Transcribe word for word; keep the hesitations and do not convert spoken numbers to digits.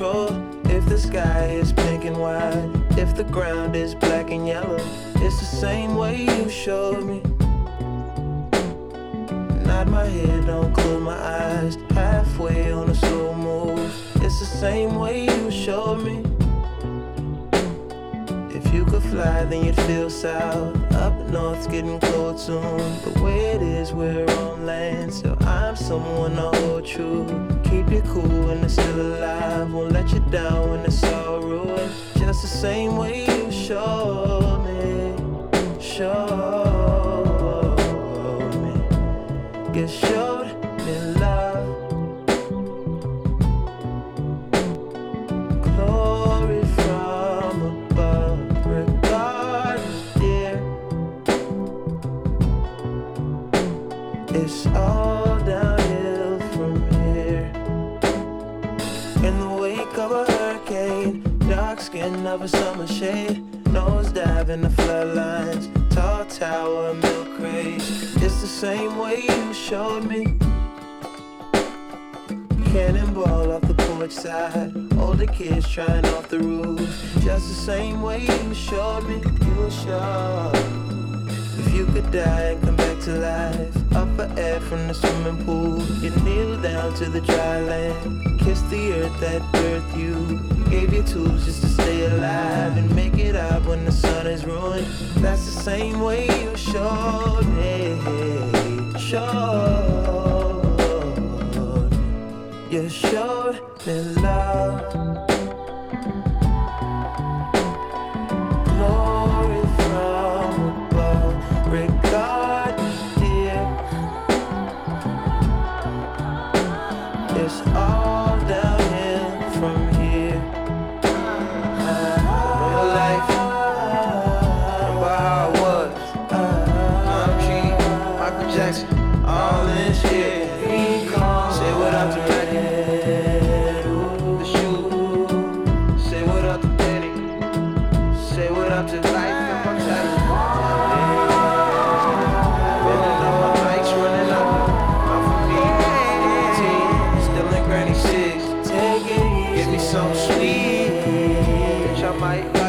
control. If the sky is pink and white, if the ground is black and yellow, it's the same way you showed me. Nod my head, don't close my eyes, halfway on a slow move. It's the same way you showed me. If you could fly, then you'd feel south. Up north's getting cold soon. The way it is, we're on land, so I'm someone to hold true. Keep you cool when it's still alive, won't let you down when it's all ruined. Just the same way you showed me, showed me. You showed me love, glory from above, regardless, dear. It's all downhill from here. In the wake of a hurricane, dark skin of a summer shade, nosedive in the floodlines, tall tower, milk crates. It's the same way you showed me. Cannonball off the porch side, older kids trying off the roof. Just the same way you showed me. You were sure. If you could die and come back to life, up for air from the swimming pool, you kneel down to the dry land, kiss the earth that birthed you, gave you tools just to stay alive and make it out when the sun is ruined. That's the same way you showed me, showed. You showed me love, glory from above, regardless, dear. It's all downhill from here. Real life, remember how it was. I'm G, Michael Jackson, all in shit. Say what up to Ready, the shoe. Say what up to Danny. Say what up to life in my time. Running up my bikes, running up. Off of me, eighteen, still in Granny Six. Take it easy. Give me something sweet. Bitch, I might.